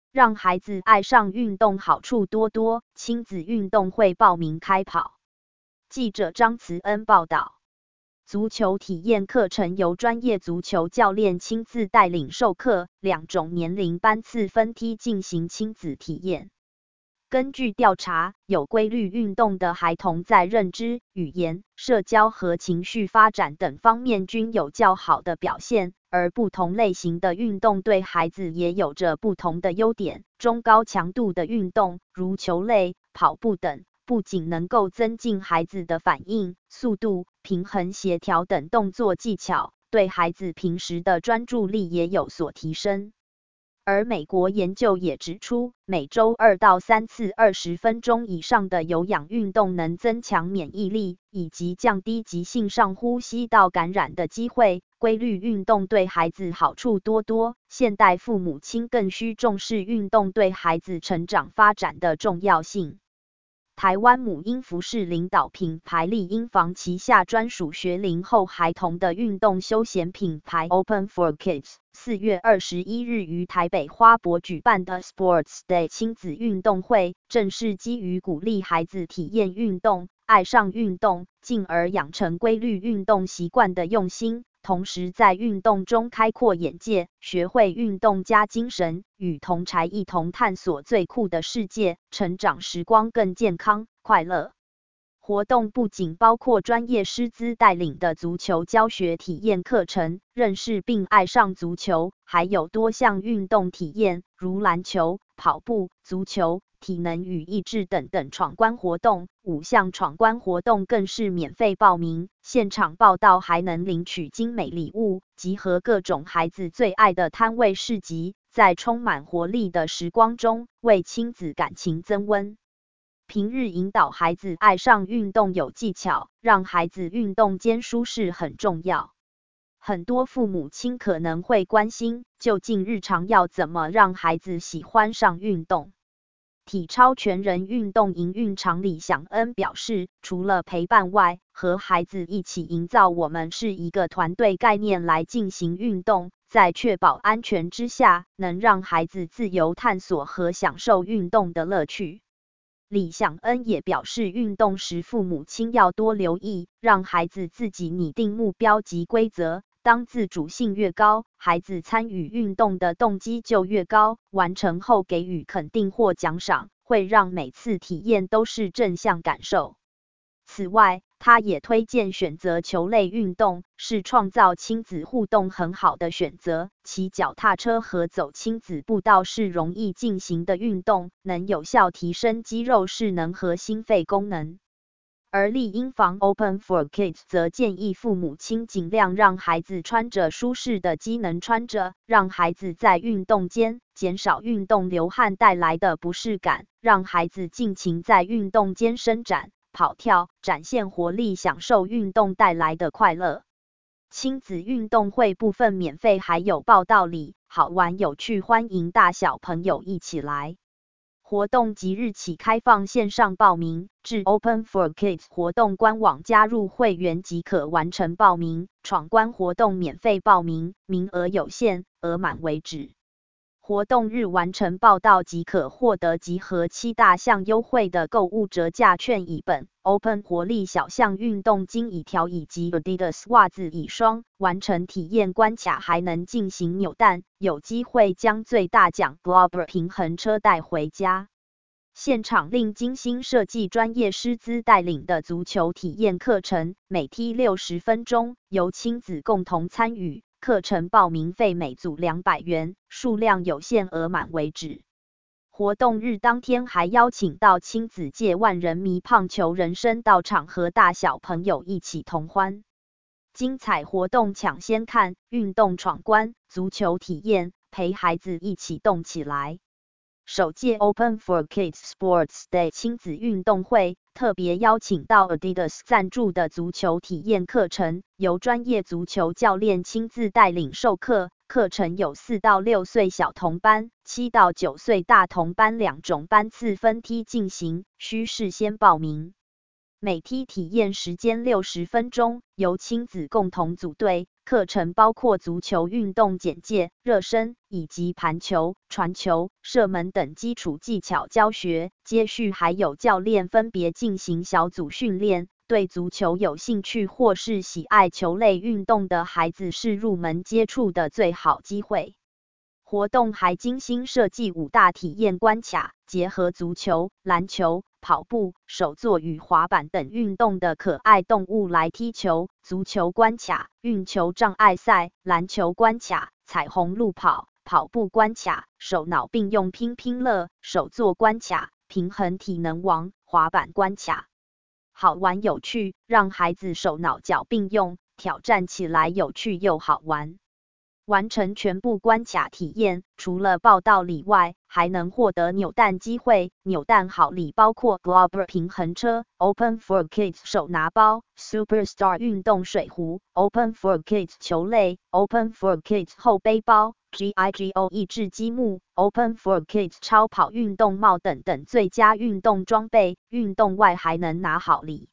让孩子爱上运动好处多多，亲子运动会报名开跑。记者张慈恩报道。足球体验课程由专业足球教练亲自带领授课，2种年龄班次分梯进行亲子体验。根据调查，有规律运动的孩童在认知、语言、社交和情绪发展等方面均有较好的表现，而不同类型的运动对孩子也有着不同的优点。中高强度的运动，如球类、跑步等，不仅能够增进孩子的反应、速度、平衡协调等动作技巧，对孩子平时的专注力也有所提升。而美国研究也指出，每周2到3次20分钟以上的有氧运动能增强免疫力，以及降低急性上呼吸道感染的机会。规律运动对孩子好处多多，现代父母亲更需重视运动对孩子成长发展的重要性。台湾母婴服饰领导品牌丽婴房旗下专属学龄后孩童的运动休闲品牌 Open for Kids， 4月21日于台北花博举办的 Sports Day 亲子运动会，正是基于鼓励孩子体验运动、爱上运动，进而养成规律运动习惯的用心。同时在运动中开阔眼界，学会运动加精神，与同儕一同探索最酷的世界，成长时光更健康、快乐。活动不仅包括专业师资带领的足球教学体验课程，认识并爱上足球，还有多项运动体验，如篮球、跑步、足球、体能与益智等等闯关活动。5项闯关活动更是免费报名，现场报到还能领取精美礼物，集合各种孩子最爱的摊位市集，在充满活力的时光中，为亲子感情增温。平日引导孩子爱上运动有技巧，让孩子运动间舒适很重要。很多父母亲可能会关心，究竟日常要怎么让孩子喜欢上运动？体超全人运动营运长李祥恩表示，除了陪伴外，和孩子一起营造我们是一个团队概念来进行运动，在确保安全之下，能让孩子自由探索和享受运动的乐趣。李祥恩也表示，运动时父母亲要多留意，让孩子自己拟定目标及规则。当自主性越高，孩子参与运动的动机就越高，完成后给予肯定或奖赏，会让每次体验都是正向感受。此外，他也推荐选择球类运动，是创造亲子互动很好的选择。骑脚踏车和走亲子步道是容易进行的运动，能有效提升肌肉势能和心肺功能。而丽婴房 Open for Kids 则建议父母亲尽量让孩子穿着舒适的机能穿着，让孩子在运动间减少运动流汗带来的不适感，让孩子尽情在运动间伸展、跑跳，展现活力，享受运动带来的快乐。亲子运动会部分免费，还有报到礼，好玩有趣，欢迎大小朋友一起来。活动即日起开放线上报名，至 Open for Kids 活动官网加入会员即可完成报名。闯关活动免费报名，名额有限，额满为止。活动日完成报到即可获得集合7大项优惠的购物折价券一本、Open 活力小象运动巾一条以及 Adidas 袜子一双。完成体验关卡还能进行扭蛋，有机会将最大奖 Blobber 平衡车带回家。现场另精心设计专业师资带领的足球体验课程，每梯60分钟，由亲子共同参与。课程报名费每组200元，数量有限，额满为止。活动日当天还邀请到亲子界万人迷胖球人生到场，和大小朋友一起同欢。精彩活动抢先看，运动闯关，足球体验，陪孩子一起动起来。首届 Open for Kids Sports Day 亲子运动会特别邀请到 Adidas 赞助的足球体验课程，由专业足球教练亲自带领授课。课程有4到6岁小童班、7到9岁大童班2种班次分梯进行，需事先报名。每梯体验时间60分钟，由亲子共同组队， 课程包括足球运动简介、热身以及盘球、传球、射门等基础技巧教学。接续还有教练分别进行小组训练。对足球有兴趣或是喜爱球类运动的孩子是入门接触的最好机会。活动还精心设计5大体验关卡，结合足球、篮球、跑步、手作与滑板等运动的可爱动物来踢球。足球关卡、运球障碍赛；篮球关卡、彩虹路跑；跑步关卡、手脑并用拼拼乐；手作关卡、平衡体能王；滑板关卡，好玩有趣，让孩子手脑脚并用，挑战起来有趣又好玩。完成全部关卡体验，除了报到礼外，还能获得扭蛋机会。扭蛋好礼包括 Globber 平衡车、Open for Kids 手拿包、Superstar 运动水壶、Open for Kids 球类、Open for Kids 后背包、GIGO 益智积木、Open for Kids 超跑运动帽等等最佳运动装备。运动外还能拿好礼。